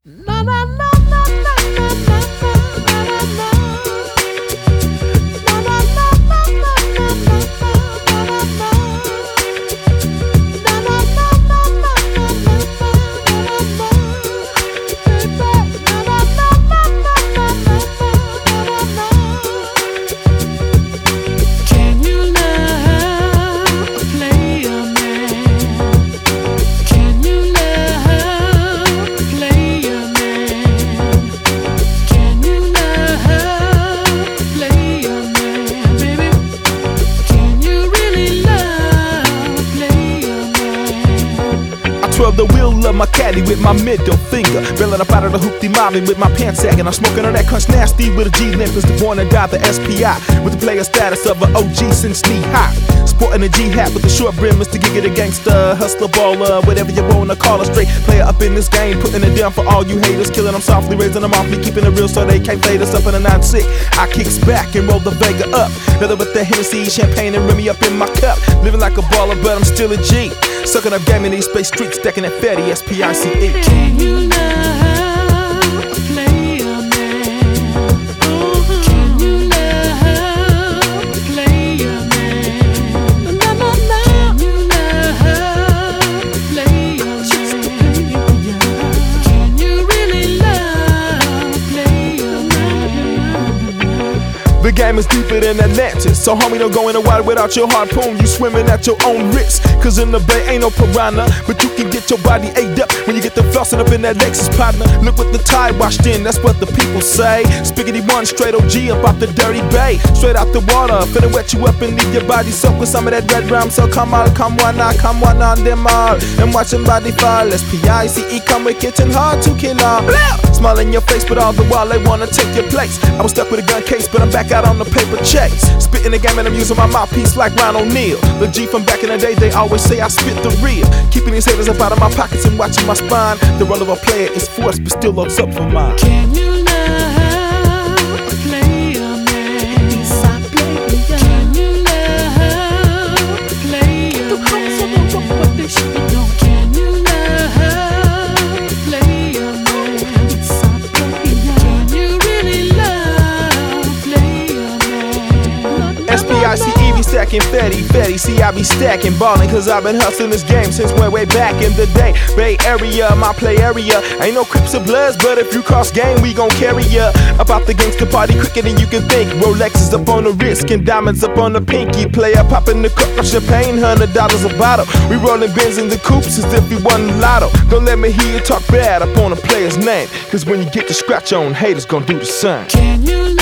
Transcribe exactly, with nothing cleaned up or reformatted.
Na na na na na na na na na. Na na na na na na na na na. Na na na na na na na na. Baby, na na na na na na na. Can you love a player man? Can you love a player man? Can you love a player man, baby? Can you really love a player man? I twirl the wheel of my caddy with my middle finger, reeling up out of the hoopty mobbing with my pants sagging. I'm smoking on that crunch nasty with a G Memphis, the born and die the S P I, with the player status of an O G since knee high. Sporting a G hat with the short brim, Mister Giga the gangster, hustler, baller, whatever you wanna call it. Straight player up in this game, putting it down for all you haters, killing them softly, raising them off me, keeping it real so they can't fade us up in a nine six. I kicks back and roll the Vega up, another with the Hennessy, champagne and Remy up in my cup. Living like a baller, but I'm still a G. Sucking up game in these space streets, stacking that fatty S P I C E. Can you love a player man? Can you love a player man? Na na na. Can you love a player man? Can you really love a player man? The game is deeper than Atlantis, so homie, don't go in the water without your harpoon. You swimming at your own risk, cause in the bay ain't no piranha, but you can get your body ate up when you get the flossing up in that Lexus, partner. Look what the tide washed in, that's what the people say. Spiggity one, straight O G up out the dirty bay, straight out the water, finna wet you up and leave your body soaked with some of that red rum. So come on, come on now, come on on them all, and watch them body fall. S P I C E come with kitchen hard to kill all. Smile in your face, but all the while they wanna take your place. I was stuck with a gun case, but I'm back out on the paper chase. Spitting the game and I'm using my mouthpiece like Ron O'Neal. The G from back in the day, they always say I spit the real. Keeping these haters up out of my pockets and watching my spine. The role of a player is forced, but still loads up for mine. Can you love a player man? Can you love a player man? Can you love a player man? Can you really love a player man? S P I C E be stacking fatty, fatty. See, I be stacking, ballin', cause I've been hustling this game since way, way back in the day. Bay Area, my play area. Ain't no Crips or Bloods, but if you cross game, we gon' carry ya. About the gangsta party quicker than you can think. Rolexes up on the wrist and diamonds up on the pinky. Player popping the cup of champagne, hundred dollars a bottle. We rollin' Benz in the coupes as if we won the lotto. Don't let me hear you talk bad up on a player's name, cause when you get the scratch on, haters gon' do the same. Can you